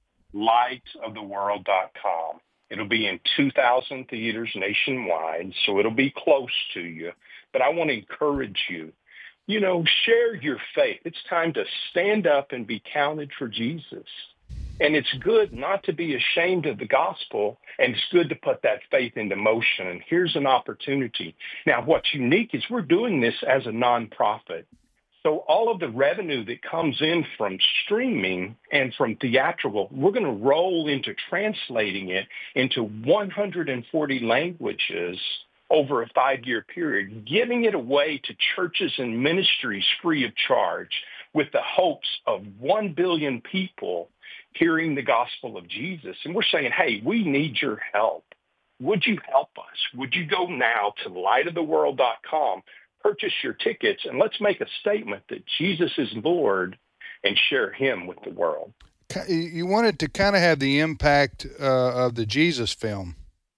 L: light of the world dot com. It'll be in two thousand theaters nationwide, so it'll be close to you. But I want to encourage you, you know, share your faith. It's time to stand up and be counted for Jesus. And it's good not to be ashamed of the gospel, and it's good to put that faith into motion. And here's an opportunity. Now, what's unique is we're doing this as a nonprofit. So all of the revenue that comes in from streaming and from theatrical, we're going to roll into translating it into one hundred forty languages over a five-year period, giving it away to churches and ministries free of charge with the hopes of one billion people hearing the gospel of Jesus. And we're saying, hey, we need your help. Would you help us? Would you go now to light of the world dot com, purchase your tickets, and let's make a statement that Jesus is Lord and share him with the world.
C: You wanted to kind of have the impact uh, of the Jesus film.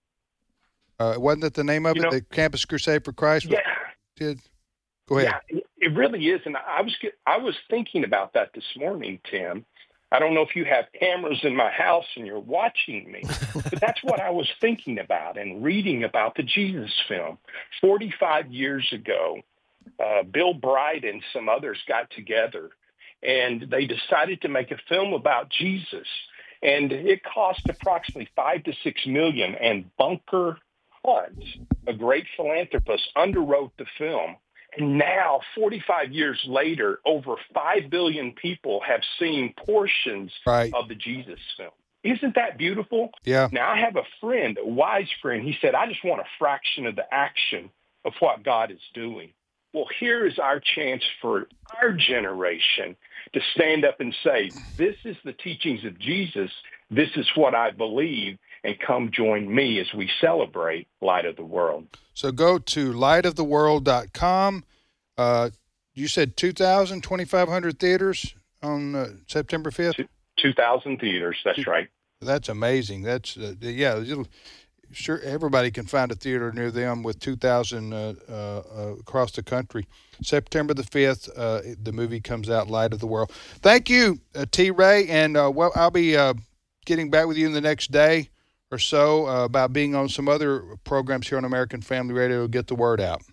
C: Uh, wasn't that the name of
L: you
C: it?
L: Know,
C: the Campus Crusade for Christ?
L: Yeah.
C: Did? Go ahead.
L: Yeah, it really is. And I was I was thinking about that this morning, Tim. I don't know if you have cameras in my house and you're watching me, but that's what I was thinking about and reading about the Jesus film. forty-five years ago, uh, Bill Bright and some others got together, and they decided to make a film about Jesus. And it cost approximately five to six million. And Bunker Hunt, a great philanthropist, underwrote the film. And now, forty-five years later, over five billion people have seen portions
C: right.
L: of the Jesus film. Isn't that beautiful?
C: Yeah.
L: Now, I have a friend, a wise friend. He said, I just want a fraction of the action of what God is doing. Well, here is our chance for our generation to stand up and say, this is the teachings of Jesus. This is what I believe. And come join me as we celebrate Light of the World.
C: So go to light of the world dot com. Uh, you said two thousand, twenty-five hundred theaters on uh, September fifth?
L: two thousand theaters, that's right.
C: That's amazing. That's, uh, yeah, it'll, sure, everybody can find a theater near them with two thousand uh, uh, across the country. September the fifth, uh, the movie comes out, Light of the World. Thank you, uh, T. Ray, and uh, well, I'll be uh, getting back with you in the next day or so uh, about being on some other programs here on American Family Radio to get the word out.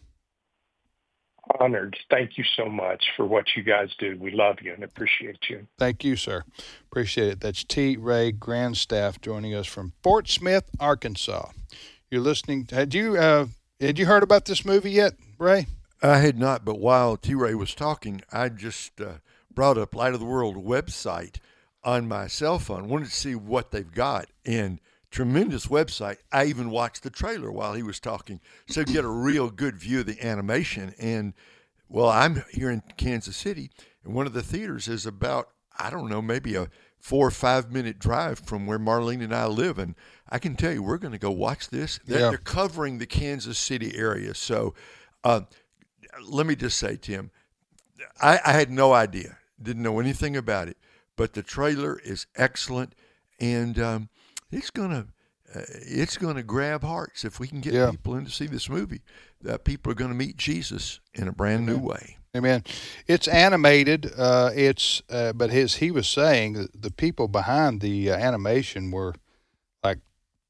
L: Honored. Thank you so much for what you guys do. We love you and appreciate you.
C: Thank you, sir. Appreciate it. That's T. Ray Grandstaff joining us from Fort Smith, Arkansas. You're listening. Had you uh, had you heard about this movie yet, Ray?
F: I had not, but while T. Ray was talking, I just uh, brought up Light of the World website on my cell phone. Wanted to see what they've got, and tremendous website. I even watched the trailer while he was talking, so get a real good view of the animation. And well, I'm here in Kansas City, and one of the theaters is about, I don't know, maybe a four or five minute drive from where Marlene and I live. And I can tell you, we're going to go watch this. They're,
C: Yeah.
F: they're covering the Kansas City area. So uh, let me just say, Tim, I, I had no idea, didn't know anything about it, but the trailer is excellent, and um, it's gonna uh, it's gonna grab hearts if we can get
C: Yeah.
F: people in to see this movie. That people are going to meet Jesus in a brand new way.
C: Amen. It's animated. Uh, it's uh, but his he was saying that the people behind the uh, animation were like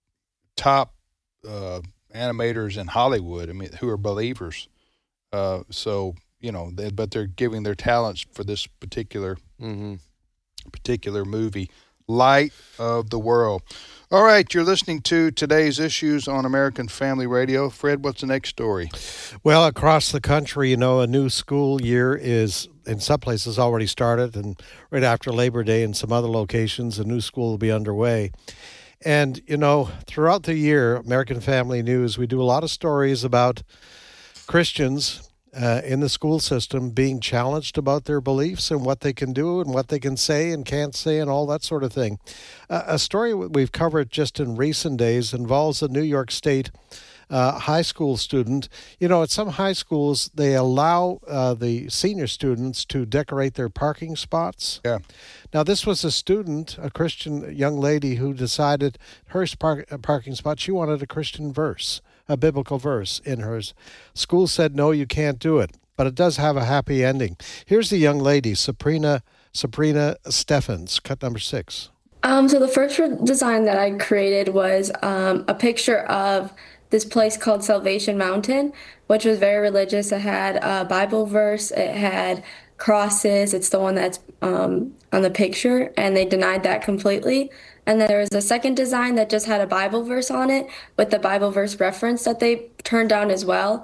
C: top uh, animators in Hollywood. I mean, who are believers. Uh, so you know, they, but they're giving their talents for this particular
D: Mm-hmm.
C: particular movie, Light of the World. All right, you're listening to Today's Issues on American Family Radio. Fred, what's the next story?
E: Well, across the country, you know, a new school year is in some places already started, and right after Labor Day in some other locations, a new school will be underway. And, you know, throughout the year, American Family News, we do a lot of stories about Christians uh, in the school system being challenged about their beliefs and what they can do and what they can say and can't say and all that sort of thing. Uh, a story we've covered just in recent days involves a New York State uh, high school student. You know, at some high schools, they allow uh, the senior students to decorate their parking spots.
C: Yeah.
E: Now, this was a student, a Christian young lady, who decided her park, parking spot, she wanted a Christian verse, a biblical verse in hers. School said, no, you can't do it. But it does have a happy ending. Here's the young lady, Sabrina, Sabrina Steffens, cut number six.
M: Um, so the first design that I created was um, a picture of this place called Salvation Mountain, which was very religious. It had a Bible verse, it had crosses. It's the one that's um, on the picture, and they denied that completely. And then there was a second design that just had a Bible verse on it with the Bible verse reference that they turned down as well.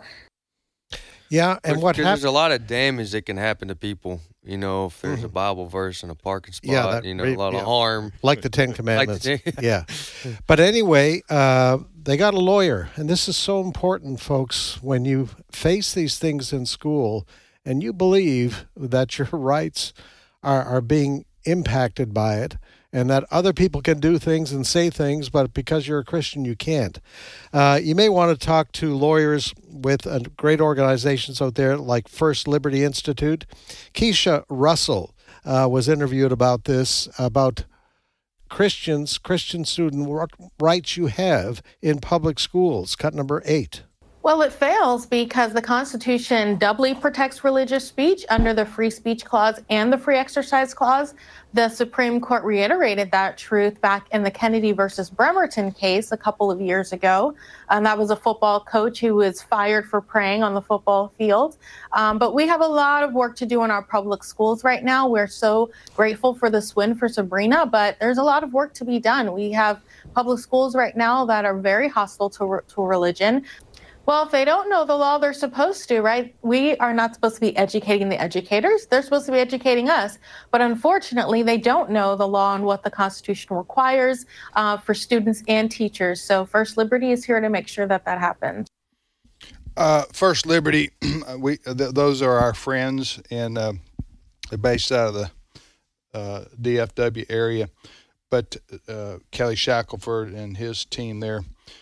E: Yeah, and what
D: Because
E: happened?
D: there's a lot of damage that can happen to people. You know, if there's a Bible verse in a parking spot,
E: Yeah, that
D: you know,
E: re-
D: a lot
E: yeah.
D: of harm.
E: Like the Ten Commandments.
D: Like the ten-
E: Yeah. But anyway, uh, they got a lawyer. And this is so important, folks, when you face these things in school and you believe that your rights are, are being impacted by it and that other people can do things and say things, but because you're a Christian, you can't. Uh, you may want to talk to lawyers with uh, great organizations out there like First Liberty Institute. Keisha Russell uh, was interviewed about this, about Christians, Christian student rights you have in public schools. Cut number eight.
N: Well, it fails because the Constitution doubly protects religious speech under the Free Speech Clause and the Free Exercise Clause. The Supreme Court reiterated that truth back in the Kennedy versus Bremerton case a couple of years ago. Um, that was a football coach who was fired for praying on the football field. Um, but we have a lot of work to do in our public schools right now. We're so grateful for this win for Sabrina, but there's a lot of work to be done. We have public schools right now that are very hostile to, to religion. Well, if they don't know the law, they're supposed to, right? We are not supposed to be educating the educators. They're supposed to be educating us. But unfortunately, they don't know the law and what the Constitution requires uh, for students and teachers. So First Liberty is here to make sure that that happens.
C: Uh, First Liberty, we th- those are our friends, and uh, they're based out of the uh, D F W area. But uh, Kelly Shackelford and his team there,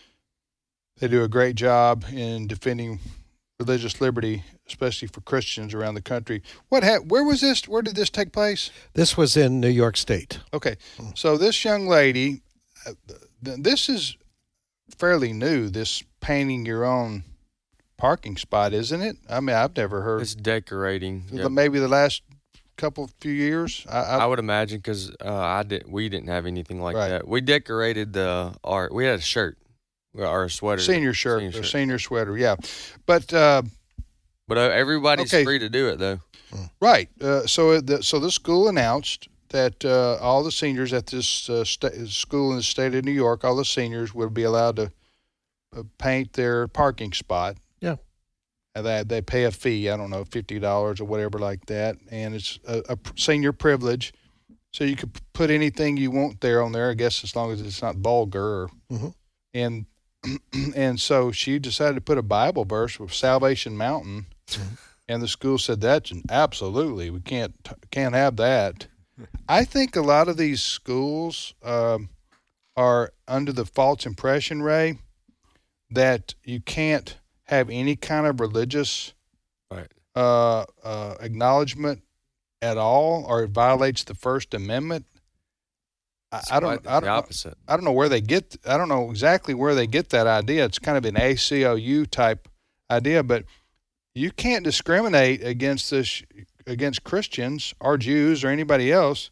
C: they do a great job in defending religious liberty, especially for Christians around the country. What? Ha- where was this? Where did this take place?
E: This was in New York State.
C: Okay, so this young lady, uh, th- this is fairly new. This painting your own parking spot, isn't it? I mean, I've never heard.
D: It's decorating. Yep.
C: Maybe the last couple few years. I, I,
D: I would imagine because uh, I did. We didn't have anything like
C: Right.
D: that. We decorated the art. We had a shirt. Or a sweater.
C: Senior shirt,
D: Senior
C: or
D: shirt.
C: senior sweater, yeah. But uh,
D: But uh, everybody's
C: Okay.
D: free to do it, though.
C: right, uh, so it- the, so the school announced that uh, all the seniors at this uh, sta- school in the state of New York, all the seniors would be allowed to uh, paint their parking spot.
E: Yeah.
C: And they they pay a fee. I don't know, fifty dollars or whatever like that, and it's a, a senior privilege. So you could put anything you want there on there, I guess, as long as it's not vulgar. Or,
E: mm-hmm.
C: And and so she decided to put a Bible verse with Salvation Mountain, mm-hmm. and the school said that's absolutely we can't can't have that. I think a lot of these schools um, are under the false impression, Ray, that you can't have any kind of religious
D: right.
C: uh, uh, acknowledgement at all, or it violates the First Amendment. I, I don't. I don't.
D: Opposite.
C: I don't know where they get. I don't know exactly where they get that idea. It's kind of an A C L U type idea, but you can't discriminate against this against Christians or Jews or anybody else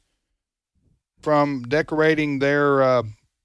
C: from decorating their uh,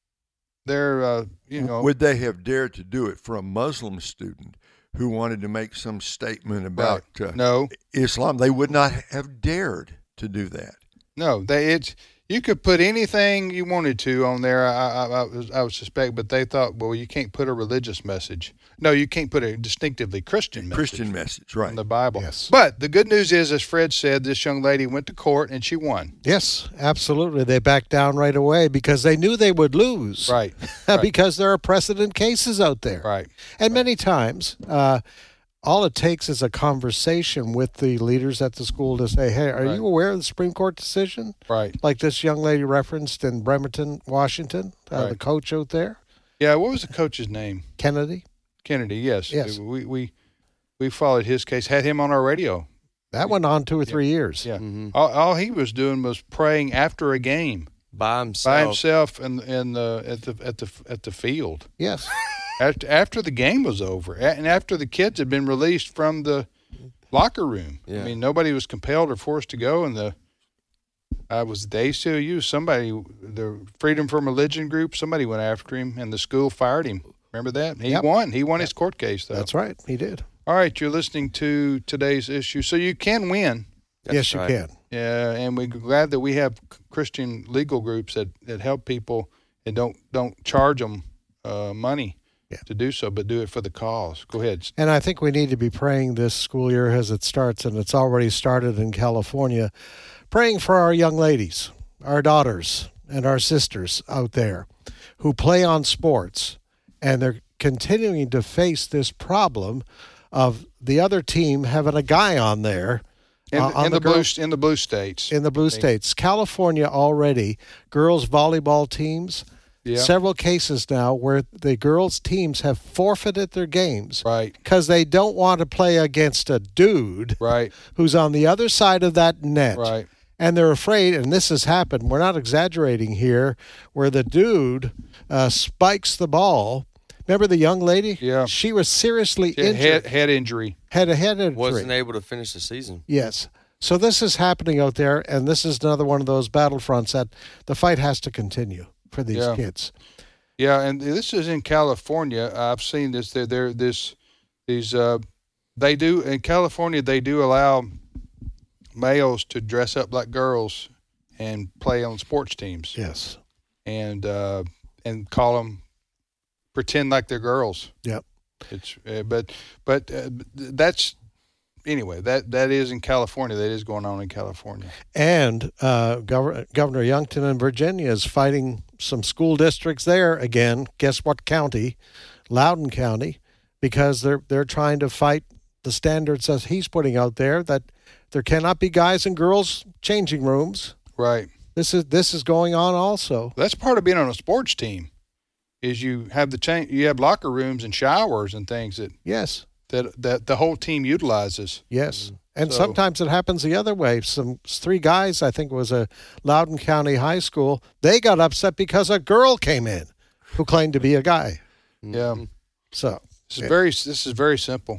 C: their uh, you know.
F: Would they have dared to do it for a Muslim student who wanted to make some statement about
C: right.
F: uh,
C: no
F: Islam? They would not have dared to do that.
C: No, they it's. You could put anything you wanted to on there, I, I, I, was, I would suspect, but they thought, well, you can't put a religious message. No, you can't put a distinctively Christian message.
F: Christian message, right.
C: In the Bible.
E: Yes.
C: But the good news is, as Fred said, this young lady went to court and she won.
E: Yes, absolutely. They backed down right away because they knew they would lose.
C: Right. right.
E: Because there are precedent cases out there.
C: Right.
E: And
C: right.
E: many times, uh, all it takes is a conversation with the leaders at the school to say, hey, are
C: right.
E: you aware of the Supreme Court decision?
C: Right.
E: Like this young lady referenced in Bremerton, Washington, uh,
C: right.
E: the coach out there.
C: Yeah, what was the coach's name?
E: Kennedy.
C: Kennedy, yes.
E: Yes.
C: We, we, we followed his case, had him on our radio.
E: That went on two or
C: yeah.
E: three years.
C: Yeah.
D: Mm-hmm.
C: All, all he was doing was praying after a game.
D: By himself.
C: By himself in, in the, at, the, at, the, at the field.
E: Yes.
C: After, after the game was over, and after the kids had been released from the locker room.
D: Yeah.
C: I mean, nobody was compelled or forced to go. And the I was the A C L U. Somebody, the Freedom from Religion group, somebody went after him, and the school fired him. Remember that? He
E: yep.
C: won. He won his court case, though.
E: That's right. He did.
C: All right, you're listening to today's issue, so you can win.
D: That's
E: yes, you
D: right.
E: can.
C: Yeah, and we're glad that we have Christian legal groups that, that help people and don't don't charge them uh, money. Yeah. To do so, but do it for the cause. Go ahead.
E: And I think we need to be praying this school year as it starts, and it's already started in California, praying for our young ladies, our daughters, and our sisters out there who play on sports, and they're continuing to face this problem of the other team having a guy on there.
C: In,
E: uh, on
C: in
E: the,
C: the blue
E: girls,
C: in the blue states.
E: In the blue states. California already, girls volleyball teams, yeah. several cases now where the girls' teams have forfeited their games
C: right.
E: because they don't want to play against a dude
C: right.
E: who's on the other side of that net.
C: Right.
E: And they're afraid, and this has happened, we're not exaggerating here, where the dude uh, spikes the ball. Remember the young lady?
C: Yeah.
E: She was seriously
C: she had
E: injured.
C: Head, head injury.
E: Had a head injury.
D: Wasn't able to finish the season.
E: Yes. So this is happening out there, and this is another one of those battlefronts that the fight has to continue for these
C: yeah.
E: kids.
C: Yeah, and this is in California. I've seen this. They're, they're this, these, uh, they do, in California, they do allow males to dress up like girls and play on sports teams.
E: Yes.
C: And, uh, and call them, pretend like they're girls.
E: Yep.
C: It's, uh, but, but uh, that's, anyway, that, that is in California. That is going on in California.
E: And uh, Gov- Governor Youngkin in Virginia is fighting some school districts there again. Guess what county? Loudoun County, because they're they're trying to fight the standards that he's putting out there that there cannot be guys and girls changing rooms.
C: Right.
E: This is this is going on also.
C: That's part of being on a sports team. Is you have the cha- you have locker rooms and showers and things that
E: yes
C: that that the whole team utilizes.
E: Yes. And
C: so,
E: sometimes it happens the other way. Some three guys, I think it was a Loudoun County high school, they got upset because a girl came in who claimed to be a guy.
C: Yeah.
E: So
C: this is it, very this is very simple.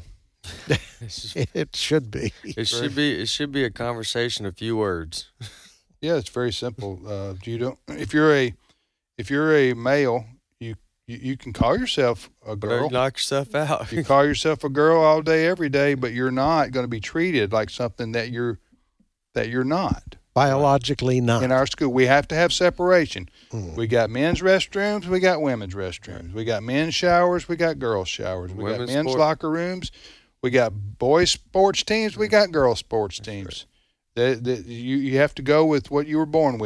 E: It should be.
D: It should be it should be a conversation, a few words.
C: Yeah, it's very simple. Uh, you don't if you're a if you're a male, you You, you can call yourself a girl.
D: Don't knock yourself out.
C: You call yourself a girl all day, every day, but you're not going to be treated like something that you're that you're not.
E: Biologically not.
C: In our school, we have to have separation.
E: Mm.
C: We got men's restrooms, we got women's restrooms. We got men's showers, we got girls' showers. We
D: Women's
C: got men's
D: sport.
C: locker rooms. We got boys' sports teams, we got girls' sports teams. The, the, you, you have to go with what you were born with.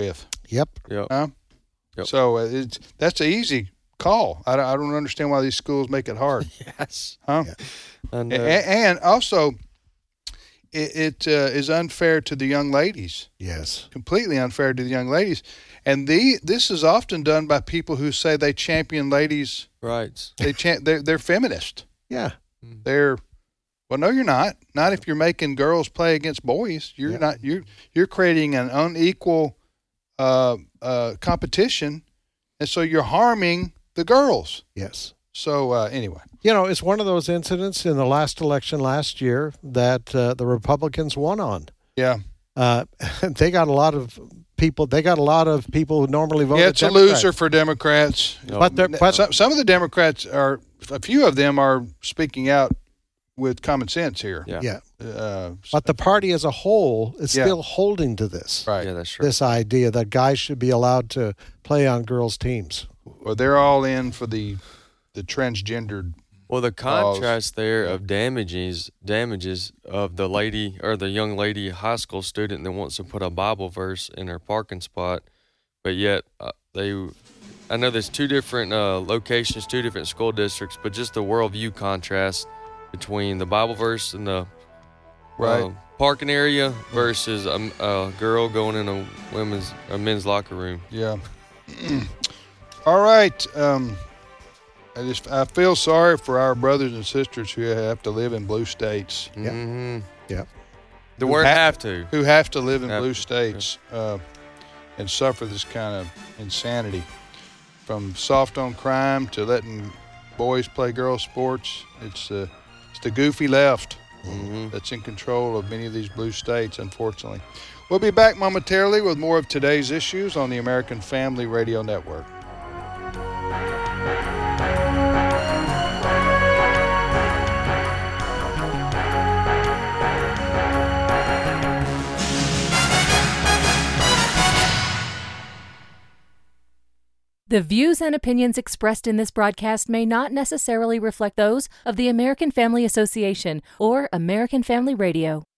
E: Yep.
D: Yep.
C: Huh?
D: Yep.
C: So uh, it's that's an easy call. I don't, I don't understand why these schools make it hard.
D: Yes.
C: Huh?
E: Yeah.
D: And,
C: A-
D: uh,
C: and also, it, it uh, is unfair to the young ladies.
E: Yes.
C: Completely unfair to the young ladies. And the this is often done by people who say they champion ladies'
D: rights.
C: They cha- they're, they're feminist.
E: Yeah.
C: They're well, no, you're not. Not if you're making girls play against boys. You're
E: Yeah.
C: not. You're you're creating an unequal uh, uh, competition, and so you're harming the girls.
E: Yes.
C: So uh, anyway,
E: You know, it's one of those incidents in the last election last year that uh, the Republicans won on.
C: yeah,
E: Uh, they got a lot of people. They got a lot of people who normally vote.
C: yeah, it's a loser for Democrats.
E: But they're- but-
C: some, some of the Democrats are. A few of them are speaking out with common sense here.
D: Yeah.
E: Yeah.
C: Uh,
E: But the party as a whole is
C: Yeah.
E: still holding to this.
C: right.
D: Yeah, that's right.
E: This idea that guys should be allowed to play on girls' teams.
C: Well, they're all in for the the transgendered.
D: Well, the
C: Laws.
D: contrast there of damages damages of the lady or the young lady high school student that wants to put a Bible verse in her parking spot, but yet uh, they, I know there's two different uh, locations, two different school districts, but just the worldview contrast between the Bible verse and the
C: Right.
D: uh, parking area versus a, a girl going in a women's a men's locker room.
C: Yeah. All right. Um, I just I feel sorry for our brothers and sisters who have to live in blue states.
E: Yeah.
D: Mm-hmm.
E: Yeah.
D: The
C: Who
D: word
C: ha-
D: have to.
C: Who have to live in
D: Have
C: blue
D: to,
C: states uh, and suffer this kind of insanity, from soft on crime to letting boys play girls sports. It's uh, it's the goofy left
D: Mm-hmm.
C: that's in control of many of these blue states, unfortunately. We'll be back momentarily with more of today's issues on the American Family Radio Network.
O: The views and opinions expressed in this broadcast may not necessarily reflect those of the American Family Association or American Family Radio.